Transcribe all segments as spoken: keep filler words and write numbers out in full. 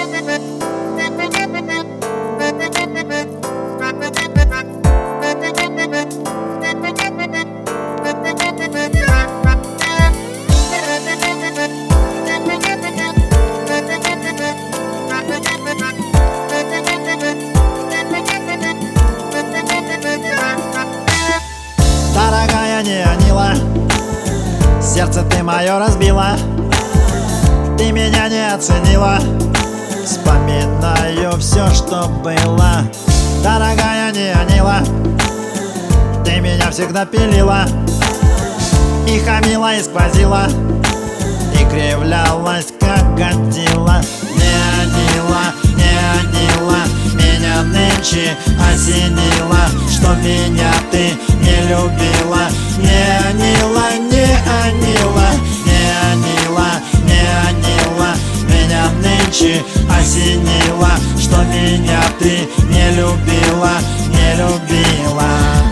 Дорогая, не Анила, сердце ты мое разбила, ты меня не оценила. Вспоминаю все, что было. Дорогая, не Анила, ты меня всегда пилила, и хамила, и сквозила, и кривлялась, как годила. Не Анила, не Анила, меня нынче осенило, что меня ты не любила. Не Анила, не Анила, не Анила, не Анила, меня нынче осенило, что меня ты не любила, не любила.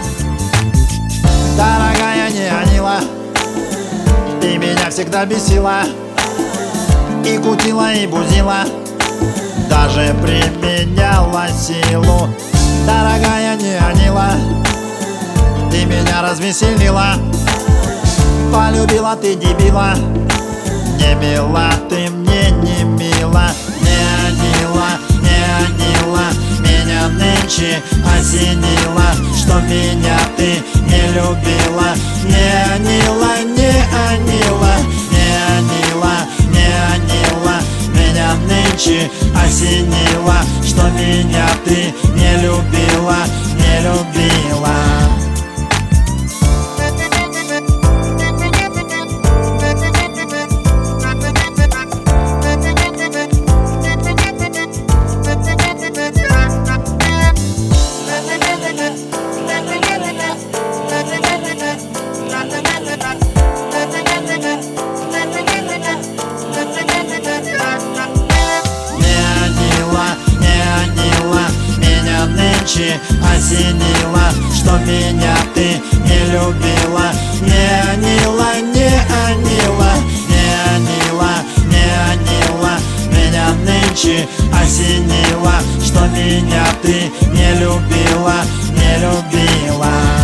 Дорогая, не Анила, ты меня всегда бесила, и кутила, и бузила, даже применяла силу. Дорогая, не Анила, ты меня развеселила, полюбила ты дебила, не мила ты мне, не мила. Не Анила, не Анила, меня нынче осенило, что меня ты не любила. Не Анила, не Анила, не Анила, не Анила, меня нынче осенило, что меня ты не любила, не любила. Осенило, что меня ты не любила. Не Анила, не Анила, не Анила, не Анила, меня нынче осенило, что меня ты не любила, не любила.